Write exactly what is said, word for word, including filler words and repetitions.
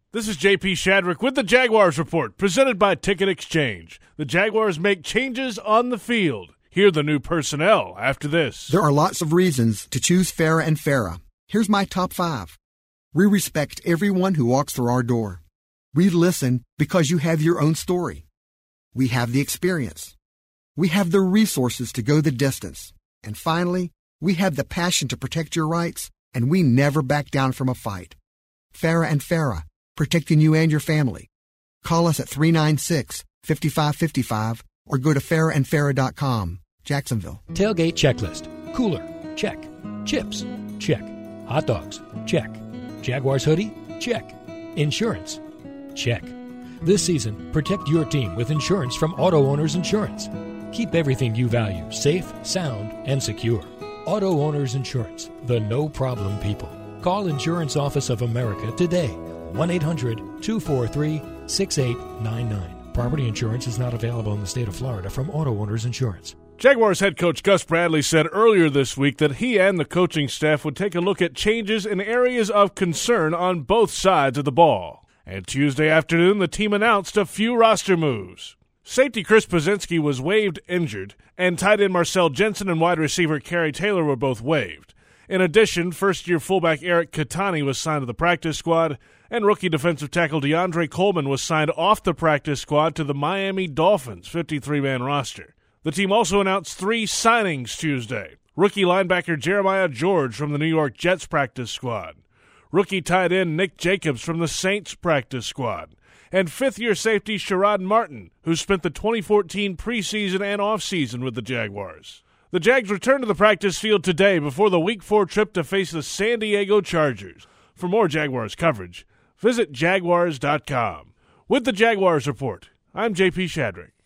This is J P Shadrick with the Jaguars Report, presented by Ticket Exchange. The Jaguars make changes on the field. Hear the new personnel after this. There are lots of reasons to choose Farah and Farah. Here's my top five. We respect everyone who walks through our door. We listen because you have your own story. We have the experience. We have the resources to go the distance. And finally, we have the passion to protect your rights, and we never back down from a fight. Farah and Farah, protecting you and your family. Call us at three nine six, five five five five or go to farah and farah dot com. Jacksonville. Tailgate checklist. Cooler. Check. Chips. Check. Hot dogs. Check. Jaguars hoodie? Check. Insurance? Check. This season, protect your team with insurance from Auto Owners Insurance. Keep everything you value safe, sound, and secure. Auto Owners Insurance, the no-problem people. Call Insurance Office of America today. one eight hundred two four three six eight nine nine. Property insurance is not available in the state of Florida from Auto Owners Insurance. Jaguars head coach Gus Bradley said earlier this week that he and the coaching staff would take a look at changes in areas of concern on both sides of the ball. And Tuesday afternoon, the team announced a few roster moves. Safety Chris Pazinski was waived injured, and tight end Marcel Jensen and wide receiver Kerry Taylor were both waived. In addition, first-year fullback Eric Katani was signed to the practice squad, and rookie defensive tackle DeAndre Coleman was signed off the practice squad to the Miami Dolphins' fifty-three man roster. The team also announced three signings Tuesday. Rookie linebacker Jeremiah George from the New York Jets practice squad. Rookie tight end Nick Jacobs from the Saints practice squad. And fifth-year safety Sherrod Martin, who spent the twenty fourteen preseason and offseason with the Jaguars. The Jags return to the practice field today before the Week four trip to face the San Diego Chargers. For more Jaguars coverage, visit jaguars dot com. With the Jaguars Report, I'm J P Shadrick.